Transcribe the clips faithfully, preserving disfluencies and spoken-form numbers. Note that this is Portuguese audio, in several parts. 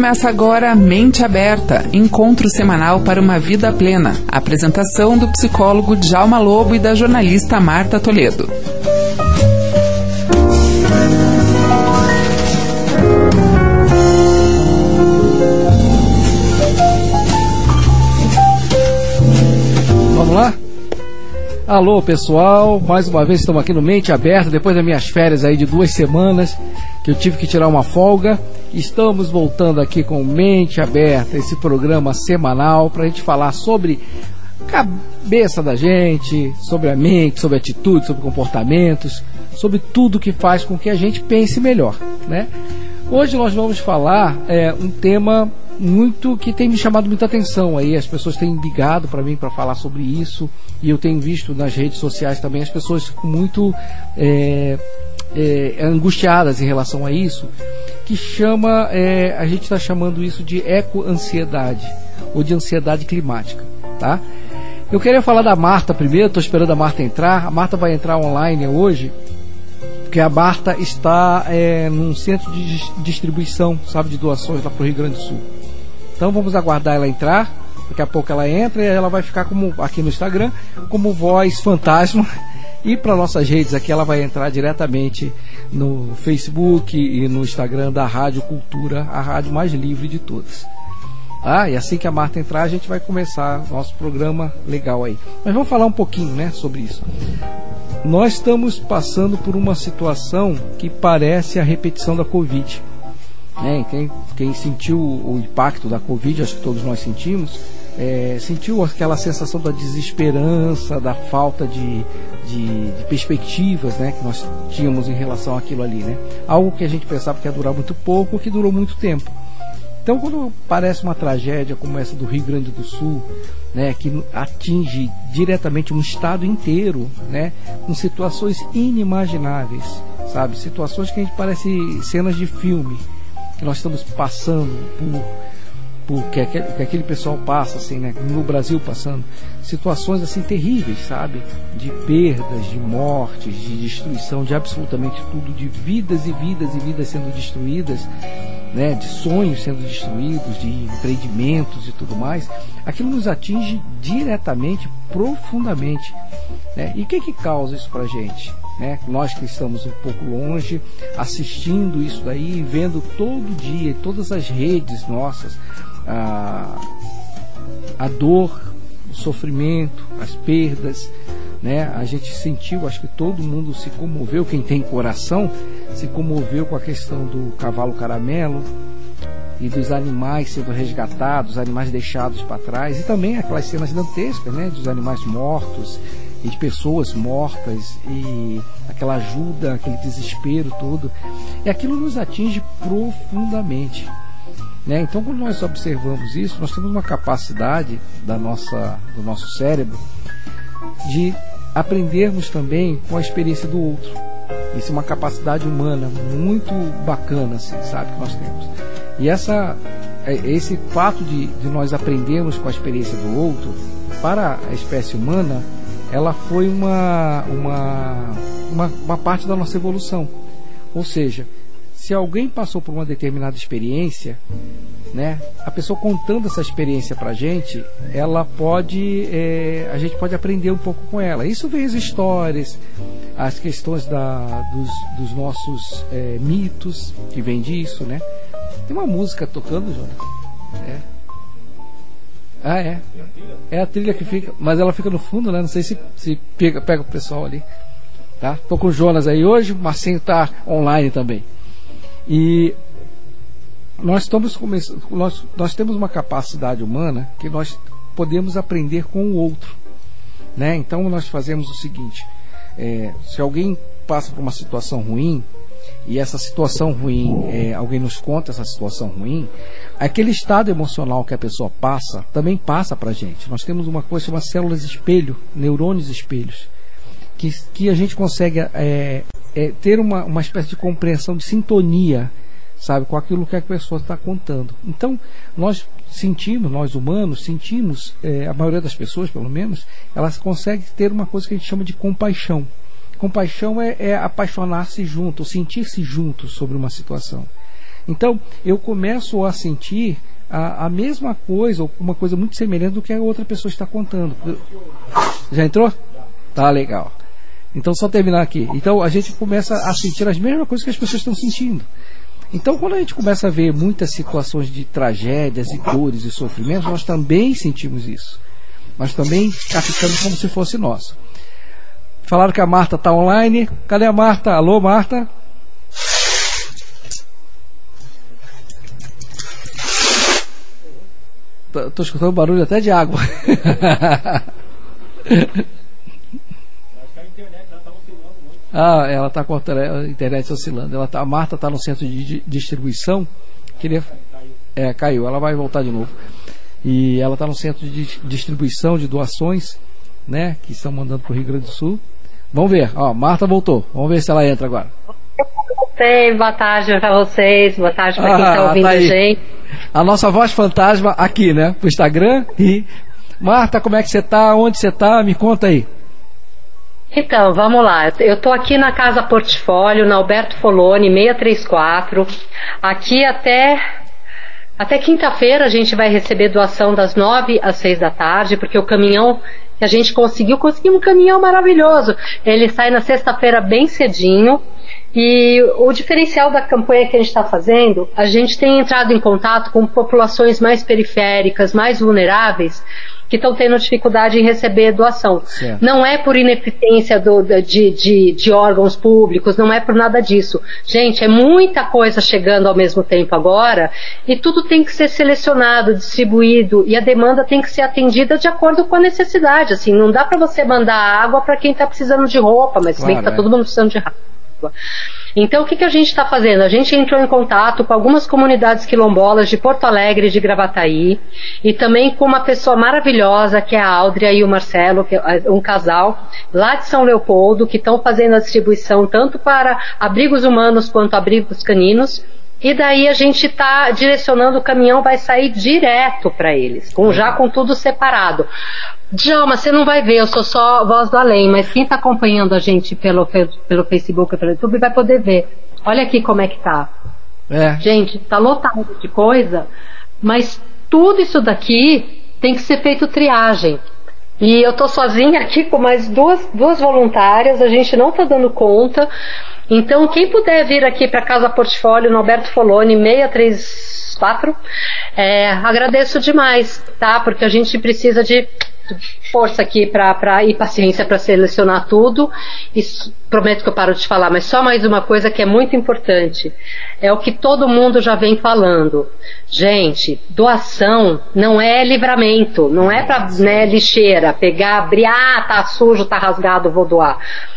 Começa agora Mente Aberta, encontro semanal para uma vida plena. Apresentação do psicólogo Djalma Lobo e da jornalista Marta Toledo. Vamos lá? Alô pessoal, mais uma vez estamos aqui no Mente Aberta, depois das minhas férias aí de duas semanas, que eu tive que tirar uma folga. Estamos voltando aqui com Mente Aberta, esse programa semanal para a gente falar sobre cabeça da gente, sobre a mente, sobre atitude, sobre comportamentos, sobre tudo que faz com que a gente pense melhor, né? Hoje nós vamos falar é, um tema muito que tem me chamado muita atenção aí, as pessoas têm ligado para mim para falar sobre isso, e eu tenho visto nas redes sociais também as pessoas muito é, é, angustiadas em relação a isso, que chama, é, a gente está chamando isso de eco-ansiedade ou de ansiedade climática, tá? Eu queria falar da Marta primeiro, estou esperando a Marta entrar. A Marta vai entrar online hoje, porque a Marta está é, num centro de distribuição, sabe, de doações lá para o Rio Grande do Sul. Então vamos aguardar ela entrar, daqui a pouco ela entra e ela vai ficar como aqui no Instagram, como voz fantasma, e para nossas redes aqui ela vai entrar diretamente no Facebook e no Instagram da Rádio Cultura, a rádio mais livre de todas. Ah, e assim que a Marta entrar a gente vai começar nosso programa legal aí. Mas vamos falar um pouquinho, né, sobre isso. Nós estamos passando por uma situação que parece a repetição da Covid. Né? Quem, quem sentiu o impacto da Covid, acho que todos nós sentimos, é, sentiu aquela sensação da desesperança, da falta de, de, de perspectivas, né, que nós tínhamos em relação àquilo ali, né? Algo que a gente pensava que ia durar muito pouco, que durou muito tempo. Então, quando parece uma tragédia como essa do Rio Grande do Sul, né, que atinge diretamente um estado inteiro, né, com situações inimagináveis, sabe? Situações que a gente parece cenas de filme, que nós estamos passando por, por que, aquele, que aquele pessoal passa, assim, né, no Brasil passando, situações assim terríveis, sabe? De perdas, de mortes, de destruição, de absolutamente tudo, de vidas e vidas e vidas sendo destruídas, né, de sonhos sendo destruídos, de empreendimentos e tudo mais. Aquilo nos atinge diretamente, profundamente, né? E o que que causa isso pra gente, né? Nós que estamos um pouco longe, assistindo isso daí, vendo todo dia, todas as redes nossas, a, a dor, o sofrimento, as perdas, né? A gente sentiu, acho que todo mundo se comoveu, quem tem coração se comoveu com a questão do cavalo caramelo e dos animais sendo resgatados, animais deixados para trás, e também aquelas cenas dantescas, né, dos animais mortos e de pessoas mortas, e aquela ajuda, aquele desespero todo, e aquilo nos atinge profundamente, né? Então, quando nós observamos isso, nós temos uma capacidade da nossa, do nosso cérebro de aprendermos também com a experiência do outro. Isso é uma capacidade humana muito bacana, assim, sabe, que nós temos. E essa, esse fato de, de nós aprendermos com a experiência do outro, para a espécie humana, ela foi uma, uma, uma, uma parte da nossa evolução. Ou seja, se alguém passou por uma determinada experiência, né, a pessoa contando essa experiência pra gente, ela pode, é, a gente pode aprender um pouco com ela. Isso vem as histórias, as questões da, dos, dos nossos é, mitos, que vem disso, né? Tem uma música tocando, Jonas? É. Ah, é. É a trilha que fica, mas ela fica no fundo, né? Não sei se, se pega, pega o pessoal ali. Tá? Tô com o Jonas aí hoje, o Marcinho tá online também. E nós, estamos começando, nós, nós temos uma capacidade humana que nós podemos aprender com o outro, né? Então nós fazemos o seguinte, é, se alguém passa por uma situação ruim, e essa situação ruim, é, alguém nos conta essa situação ruim, aquele estado emocional que a pessoa passa, também passa pra gente. Nós temos uma coisa chamada células espelho, neurônios espelhos, que, que a gente consegue é, é, ter uma, uma espécie de compreensão, de sintonia, sabe, com aquilo que a pessoa está contando. Então, nós sentimos, nós humanos, sentimos, é, a maioria das pessoas, pelo menos, elas conseguem ter uma coisa que a gente chama de compaixão. Compaixão é, é apaixonar-se junto, sentir-se junto sobre uma situação. Então, eu começo a sentir a, a mesma coisa, ou uma coisa muito semelhante do que a outra pessoa está contando. Já entrou? Tá legal. Então, só terminar aqui. Então, a gente começa a sentir as mesmas coisas que as pessoas estão sentindo. Então, quando a gente começa a ver muitas situações de tragédias e dores e sofrimentos, nós também sentimos isso. Nós também captamos como se fosse nosso. Falaram que a Marta está online. Cadê a Marta? Alô, Marta? Estou escutando barulho até de água. Ah, ela está com a internet oscilando. Ela tá, a Marta está no centro de distribuição. Queria, é, caiu. Ela vai voltar de novo. E ela está no centro de distribuição de doações, né, que estão mandando para o Rio Grande do Sul. Vamos ver. Ó, Marta voltou. Vamos ver se ela entra agora. Sei, boa tarde para vocês. Boa tarde para quem está ouvindo tá a gente. A nossa voz fantasma aqui, né, pro Instagram. E Marta, como é que você está? Onde você está? Me conta aí. Então, vamos lá. Eu estou aqui na Casa Portfólio, na Alberto Foloni, seiscentos e trinta e quatro. Aqui até, até quinta-feira a gente vai receber doação das nove às seis da tarde, porque o caminhão que a gente conseguiu, conseguimos um caminhão maravilhoso. Ele sai na sexta-feira bem cedinho. E o diferencial da campanha que a gente está fazendo, a gente tem entrado em contato com populações mais periféricas, mais vulneráveis, que estão tendo dificuldade em receber doação. Certo. Não é por ineficiência do, de, de, de órgãos públicos, não é por nada disso. Gente, é muita coisa chegando ao mesmo tempo agora, e tudo tem que ser selecionado, distribuído, e a demanda tem que ser atendida de acordo com a necessidade. Assim, não dá para você mandar água para quem está precisando de roupa, mas se bem que está todo mundo precisando de água. Então, o que, que a gente está fazendo? A gente entrou em contato com algumas comunidades quilombolas de Porto Alegre e de Gravataí, e também com uma pessoa maravilhosa, que é a Áudria e o Marcelo, que é um casal lá de São Leopoldo, que estão fazendo a distribuição tanto para abrigos humanos quanto abrigos caninos. E daí a gente está direcionando, o caminhão vai sair direto para eles, com, já com tudo separado. Djalma, você não vai ver, eu sou só voz do além, mas quem está acompanhando a gente pelo, pelo Facebook e pelo YouTube vai poder ver. Olha aqui como é que tá. É. Gente, tá lotado de coisa, mas tudo isso daqui tem que ser feito triagem. E eu tô sozinha aqui com mais duas, duas voluntárias, a gente não tá dando conta. Então, quem puder vir aqui para Casa Portfólio, no Alberto Foloni, seiscentos e trinta e quatro, é, agradeço demais, tá? Porque a gente precisa de força aqui pra, pra, e paciência para selecionar tudo. E prometo que eu paro de falar, mas só mais uma coisa que é muito importante. É o que todo mundo já vem falando. Gente, doação não é livramento, não é para, né, lixeira, pegar, abrir, ah, tá sujo, tá rasgado, vou doar.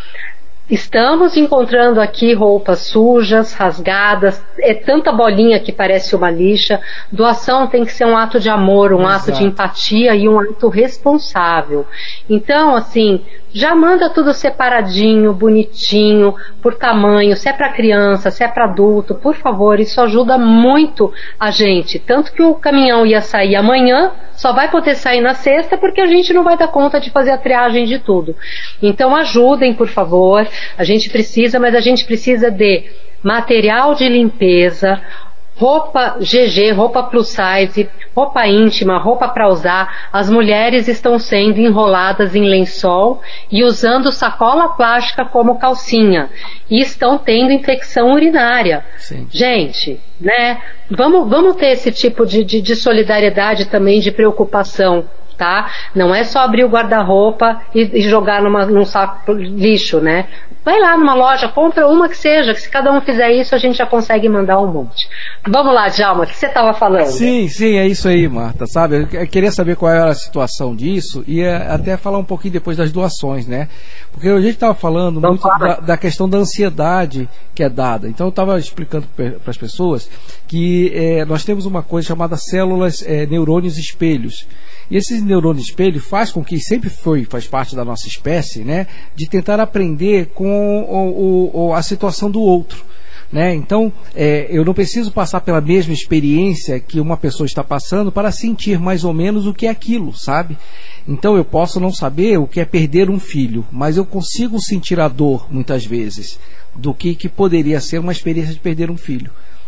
Estamos encontrando aqui roupas sujas, rasgadas, é tanta bolinha que parece uma lixa. Doação tem que ser um ato de amor, um Exato. Ato de empatia e um ato responsável. Então, assim, já manda tudo separadinho, bonitinho, por tamanho, se é para criança, se é para adulto, por favor, isso ajuda muito a gente. Tanto que o caminhão ia sair amanhã, só vai poder sair na sexta porque a gente não vai dar conta de fazer a triagem de tudo. Então ajudem, por favor, a gente precisa, mas a gente precisa de material de limpeza, roupa G G, roupa plus size, roupa íntima, roupa para usar. As mulheres estão sendo enroladas em lençol e usando sacola plástica como calcinha e estão tendo infecção urinária. Sim. Gente, né? Vamos, vamos ter esse tipo de, de, de solidariedade também, de preocupação, tá? Não é só abrir o guarda-roupa e, e jogar numa, num saco lixo, né? Vai lá numa loja, compra uma que seja, que se cada um fizer isso, a gente já consegue mandar um monte. Vamos lá, Djalma, o que você estava falando? Sim, sim, é isso aí, Marta, sabe? Eu queria saber qual era a situação disso e até falar um pouquinho depois das doações, né? Porque a gente estava falando Vamos muito da, da questão da ansiedade que é dada. Então eu estava explicando para as pessoas que é, nós temos uma coisa chamada células é, neurônios espelhos. E esses neurônios espelho faz com que sempre foi, faz parte da nossa espécie, né, de tentar aprender com o, o, a situação do outro. Né? Então, é, eu não preciso passar pela mesma experiência que uma pessoa está passando para sentir mais ou menos o que é aquilo, sabe? Então eu posso não saber o que é perder um filho, mas eu consigo sentir a dor, muitas vezes, do que, que poderia ser uma experiência de perder um filho.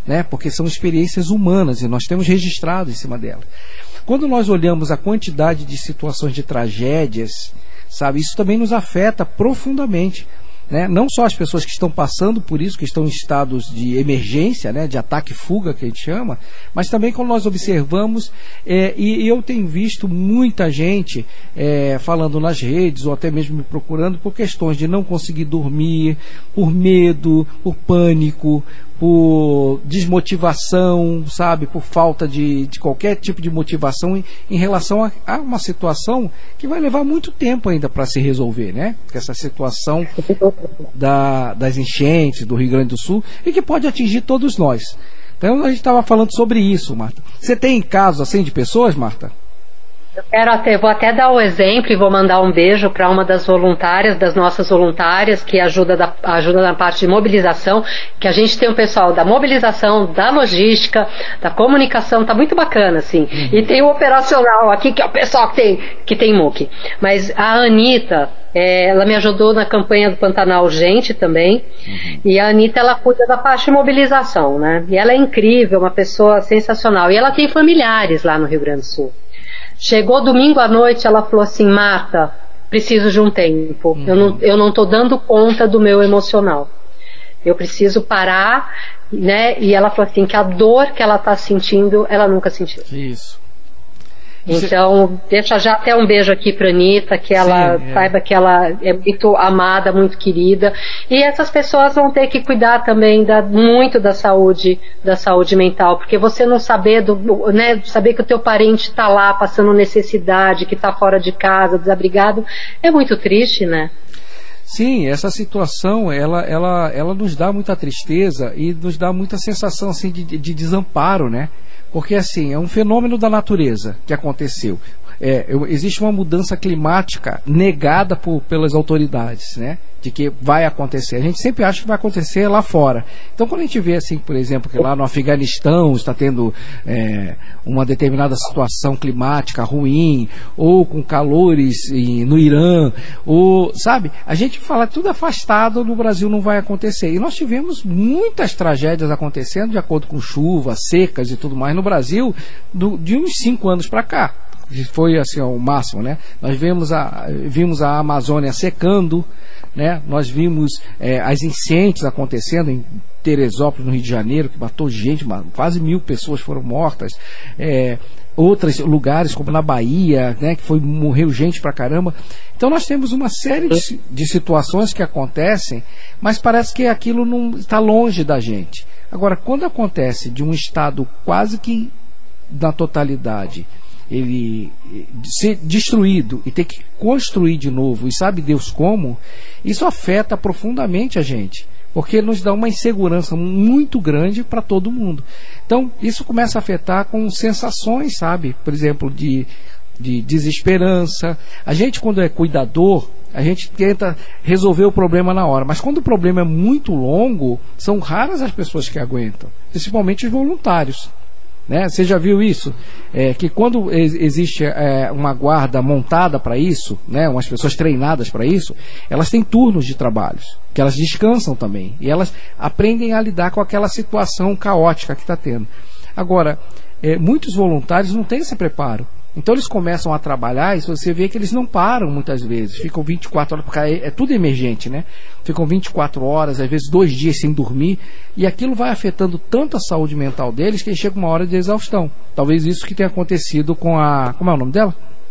né? Porque são experiências humanas e nós temos registrado em cima delas. Quando nós olhamos a quantidade de situações de tragédias, sabe, isso também nos afeta profundamente, né? Não só as pessoas que estão passando por isso, que estão em estados de emergência, né, de ataque e fuga, que a gente chama, mas também quando nós observamos, é, e eu tenho visto muita gente é, falando nas redes, ou até mesmo me procurando por questões de não conseguir dormir, por medo, por pânico, por desmotivação, sabe, por falta de, de qualquer tipo de motivação em, em relação a, a uma situação que vai levar muito tempo ainda para se resolver, né? Essa situação da, das enchentes do Rio Grande do Sul e que pode atingir todos nós. Então a gente estava falando sobre isso, Marta. Você tem casos assim de pessoas, Marta? Eu quero até, vou até dar o exemplo e vou mandar um beijo para uma das voluntárias, das nossas voluntárias, que ajuda, da, ajuda na parte de mobilização, que a gente tem um pessoal da mobilização, da logística, da comunicação, tá muito bacana, assim. Uhum. E tem o operacional aqui, que é o pessoal que tem, que tem M U C. Mas a Anitta, é, ela me ajudou na campanha do Pantanal Urgente também, uhum. E a Anitta, ela cuida da parte de mobilização, né? E ela é incrível, uma pessoa sensacional. E ela tem familiares lá no Rio Grande do Sul. Chegou domingo à noite, ela falou assim: Marta, preciso de um tempo, uhum. eu não, eu não tô dando conta do meu emocional, eu preciso parar, né? E ela falou assim, que a dor que ela tá sentindo, ela nunca sentiu. Isso. Então, deixa já até um beijo aqui pra Anitta, que ela Sim, é. saiba que ela é muito amada, muito querida. E essas pessoas vão ter que cuidar também da, muito da saúde, da saúde mental, porque você não saber, do, né, saber que o teu parente tá lá passando necessidade, que tá fora de casa, desabrigado, é muito triste, né? Sim, essa situação, ela, ela, ela nos dá muita tristeza e nos dá muita sensação assim, de, de desamparo, né? Porque assim, é um fenômeno da natureza que aconteceu. É, eu, existe uma mudança climática negada por, pelas autoridades, né? De que vai acontecer. A gente sempre acha que vai acontecer lá fora. Então, quando a gente vê, assim, por exemplo, que lá no Afeganistão está tendo é, uma determinada situação climática ruim, ou com calores em, no Irã, ou, sabe, a gente fala tudo afastado, no Brasil não vai acontecer. E nós tivemos muitas tragédias acontecendo de acordo com chuvas, secas e tudo mais no Brasil, do, de uns cinco anos para cá. Foi assim o máximo, né? Nós vimos a, vimos a Amazônia secando, né? Nós vimos é, as enchentes acontecendo em Teresópolis, no Rio de Janeiro, que matou gente, quase mil pessoas foram mortas. É, outros lugares, como na Bahia, né? Que foi, morreu gente pra caramba. Então nós temos uma série de, de situações que acontecem, mas parece que aquilo não está longe da gente. Agora, quando acontece de um estado quase que na totalidade, ele ser destruído e ter que construir de novo, e sabe Deus como, isso afeta profundamente a gente, porque nos dá uma insegurança muito grande para todo mundo. Então isso começa a afetar com sensações, sabe, por exemplo, de, de desesperança. A gente, quando é cuidador, a gente tenta resolver o problema na hora, mas quando o problema é muito longo, são raras as pessoas que aguentam, principalmente os voluntários. Né? Você já viu isso? É, que quando existe é, uma guarda montada para isso, né, umas pessoas treinadas para isso, elas têm turnos de trabalhos, que elas descansam também, e elas aprendem a lidar com aquela situação caótica que está tendo. Agora, é, muitos voluntários não têm esse preparo. Então eles começam a trabalhar e você vê que eles não param muitas vezes, ficam vinte e quatro horas, porque é, é tudo emergente, né? Ficam vinte e quatro horas, às vezes dois dias sem dormir, e aquilo vai afetando tanto a saúde mental deles que chega uma hora de exaustão. Talvez isso que tenha acontecido com a... Como é o nome dela?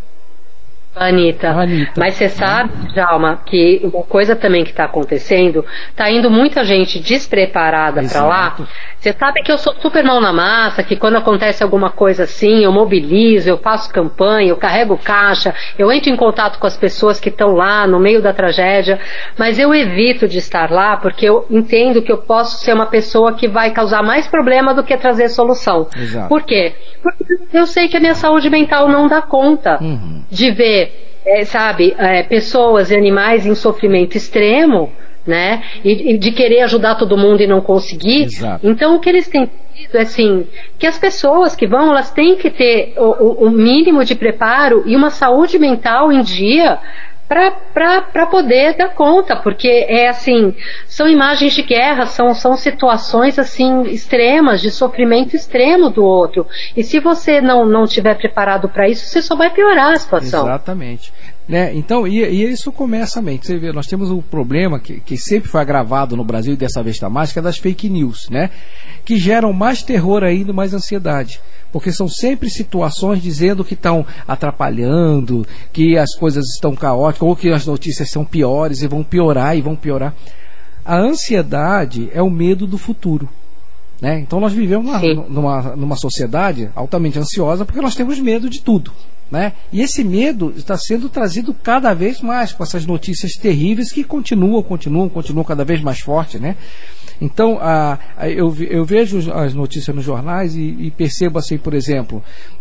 Anitta. Anitta. Mas você sabe, Djalma, que uma coisa também que está acontecendo, tá indo muita gente despreparada para lá. Você sabe que eu sou super mão na massa, que quando acontece alguma coisa assim, eu mobilizo, eu faço campanha, eu carrego caixa, eu entro em contato com as pessoas que estão lá no meio da tragédia, mas eu evito de estar lá porque eu entendo que eu posso ser uma pessoa que vai causar mais problema do que trazer solução. Exato. Por quê? Porque eu sei que a minha saúde mental não dá conta uhum. de ver É, sabe, é, pessoas e animais em sofrimento extremo, né, e, e de querer ajudar todo mundo e não conseguir. Exato. Então o que eles têm pedido é assim, que as pessoas que vão, elas têm que ter o, o, o mínimo de preparo e uma saúde mental em dia para poder dar conta, porque é assim, são imagens de guerra, são, são situações assim extremas, de sofrimento extremo do outro, e se você não não estiver preparado para isso, você só vai piorar a situação. Exatamente. Né? Então, e, e isso começa a mente. Você vê, nós temos um problema que, que sempre foi agravado no Brasil e dessa vez está mais, que é das fake news, né? Que geram mais terror ainda, mais ansiedade. Porque são sempre situações dizendo que estão atrapalhando, que as coisas estão caóticas, ou que as notícias são piores e vão piorar e vão piorar. A ansiedade é o medo do futuro. Né? Então nós vivemos numa, numa, numa sociedade altamente ansiosa porque nós temos medo de tudo. Né? E esse medo está sendo trazido cada vez mais com essas notícias terríveis que continuam, continuam, continuam cada vez mais fortes, né? Então, a, a, eu, eu vejo as notícias nos jornais e, e percebo assim, por exemplo,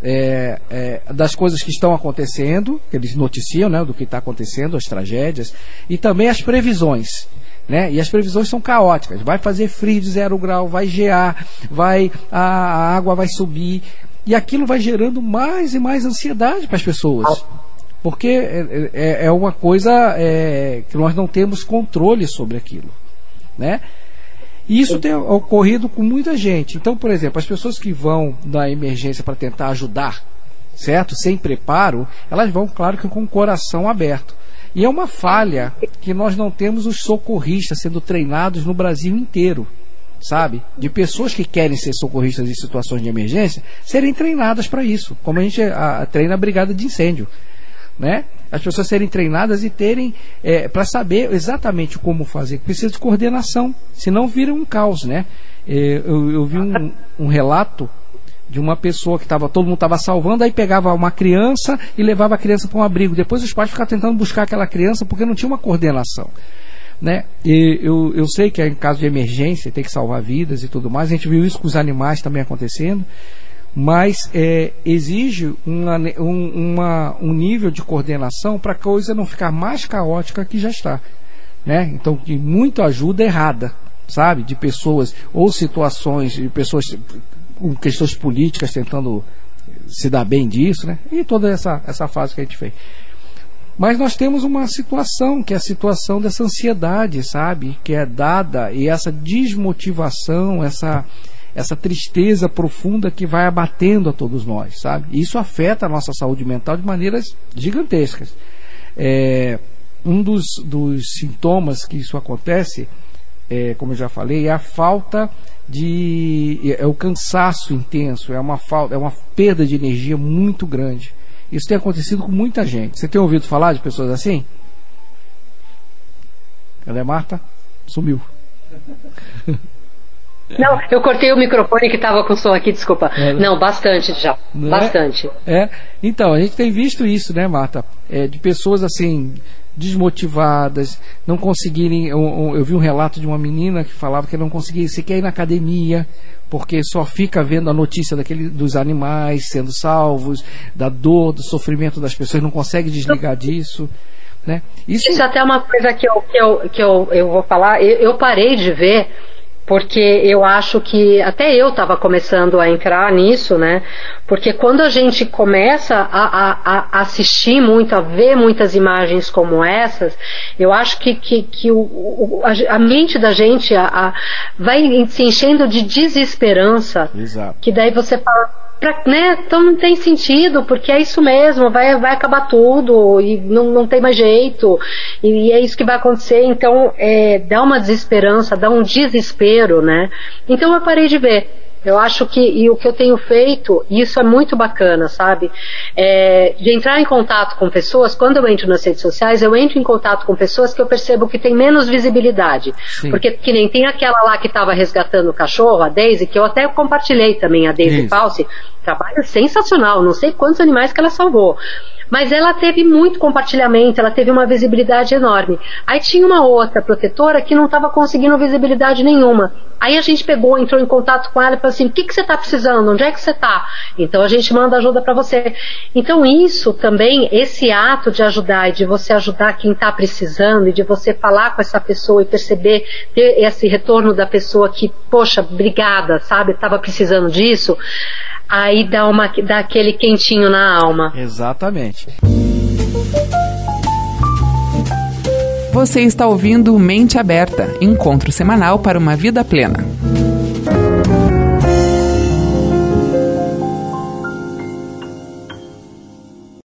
é, é, das coisas que estão acontecendo, que eles noticiam, né, do que está acontecendo, as tragédias, e também as previsões. Né? E as previsões são caóticas. Vai fazer frio de zero grau, vai gear, vai, a, a água vai subir. E aquilo vai gerando mais e mais ansiedade para as pessoas. Porque é, é, é uma coisa é, que nós não temos controle sobre aquilo. Né? E isso tem ocorrido com muita gente. Então, por exemplo, as pessoas que vão na emergência para tentar ajudar, certo? Sem preparo, elas vão, claro, que com o coração aberto. E é uma falha que nós não temos os socorristas sendo treinados no Brasil inteiro. Sabe? De pessoas que querem ser socorristas em situações de emergência, serem treinadas para isso, como a gente a, a, treina a brigada de incêndio, né? As pessoas serem treinadas e terem é, para saber exatamente como fazer. Precisa de coordenação, senão vira um caos, né? É, eu, eu vi um, um relato de uma pessoa que tava, todo mundo estava salvando, aí pegava uma criança e levava a criança para um abrigo. Depois os pais ficavam tentando buscar aquela criança porque não tinha uma coordenação. Né? E eu, eu sei que em caso de emergência tem que salvar vidas e tudo mais. A gente viu isso com os animais também acontecendo, mas é, exige uma, um, uma, um nível de coordenação para a coisa não ficar mais caótica que já está, né? Então, que muito ajuda errada, sabe? De pessoas ou situações de pessoas com questões políticas tentando se dar bem disso, né? E toda essa, essa fase que a gente fez. Mas nós temos uma situação, que é a situação dessa ansiedade, sabe? Que é dada, e essa desmotivação, essa, essa tristeza profunda que vai abatendo a todos nós, sabe? E isso afeta a nossa saúde mental de maneiras gigantescas. É, um dos, dos sintomas que isso acontece, é, como eu já falei, é a falta de... é o cansaço intenso, é uma, falta, é uma perda de energia muito grande. Isso tem acontecido com muita gente. Você tem ouvido falar de pessoas assim? Cadê, Marta? Sumiu. Não, eu cortei o microfone que estava com som aqui, desculpa. É, não, bastante já. Não bastante. É? É. Então, a gente tem visto isso, né, Marta? É, de pessoas assim, desmotivadas, não conseguirem... Eu, eu vi um relato de uma menina que falava que não conseguia sequer ir na academia, porque só fica vendo a notícia daquele, dos animais sendo salvos, da dor, do sofrimento das pessoas, não consegue desligar disso, né? Isso, Isso até é uma coisa que eu, que eu, que eu, eu vou falar, eu, eu parei de ver, porque eu acho que até eu estava começando a entrar nisso, né? Porque quando a gente começa a, a, a assistir muito, a ver muitas imagens como essas, eu acho que, que, que o, o, a mente da gente a, a, vai se enchendo de desesperança. Exato. Que daí você fala... Pra, né, então não tem sentido, porque é isso mesmo, vai, vai acabar tudo e não, não tem mais jeito, e, e é isso que vai acontecer. Então é, dá uma desesperança, dá um desespero, né? Então eu parei de ver. Eu acho que, e o que eu tenho feito, e isso é muito bacana, sabe? É, de entrar em contato com pessoas, quando eu entro nas redes sociais, eu entro em contato com pessoas que eu percebo que tem menos visibilidade. Sim. Porque que nem tem aquela lá que estava resgatando o cachorro, a Daisy, que eu até compartilhei também, a Daisy Falsi, trabalho sensacional, não sei quantos animais que ela salvou. Mas ela teve muito compartilhamento, ela teve uma visibilidade enorme. Aí tinha uma outra protetora que não estava conseguindo visibilidade nenhuma. Aí a gente pegou, entrou em contato com ela e falou assim, o que, que você está precisando? Onde é que você está? Então a gente manda ajuda para você. Então isso também, esse ato de ajudar e de você ajudar quem está precisando e de você falar com essa pessoa e perceber, ter esse retorno da pessoa que, poxa, obrigada, sabe, estava precisando disso, aí dá, uma, dá aquele quentinho na alma. Exatamente. Você está ouvindo Mente Aberta, encontro semanal para uma vida plena.